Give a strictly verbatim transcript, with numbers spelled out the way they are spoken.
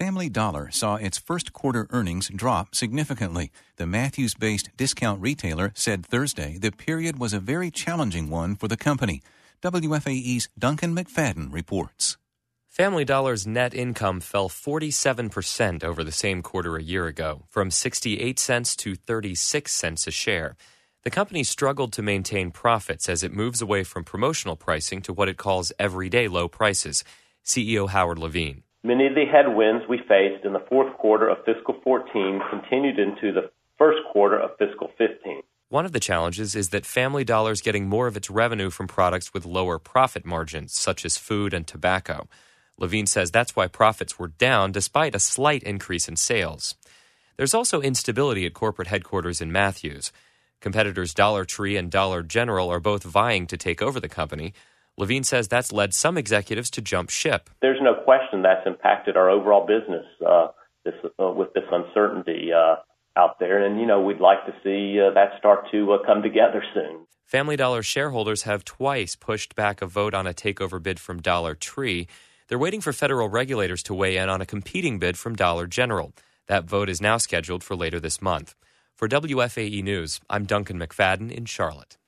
Family Dollar saw its first quarter earnings drop significantly. The Matthews-based discount retailer said Thursday the period was a very challenging one for the company. W F A E's Duncan McFadden reports. Family Dollar's net income fell forty-seven percent over the same quarter a year ago, from sixty-eight cents to thirty-six cents a share. The company struggled to maintain profits as it moves away from promotional pricing to what it calls everyday low prices. C E O Howard Levine. Many of the headwinds we faced in the fourth quarter of fiscal fourteen continued into the first quarter of fiscal fifteen. One of the challenges is that Family Dollar is getting more of its revenue from products with lower profit margins, such as food and tobacco. Levine says that's why profits were down despite a slight increase in sales. There's also instability at corporate headquarters in Matthews. Competitors Dollar Tree and Dollar General are both vying to take over the company. Levine says that's led some executives to jump ship. There's no question that's impacted our overall business uh, this, uh, with this uncertainty uh, out there. And, you know, we'd like to see uh, that start to uh, come together soon. Family Dollar shareholders have twice pushed back a vote on a takeover bid from Dollar Tree. They're waiting for federal regulators to weigh in on a competing bid from Dollar General. That vote is now scheduled for later this month. For W F A E News, I'm Duncan McFadden in Charlotte.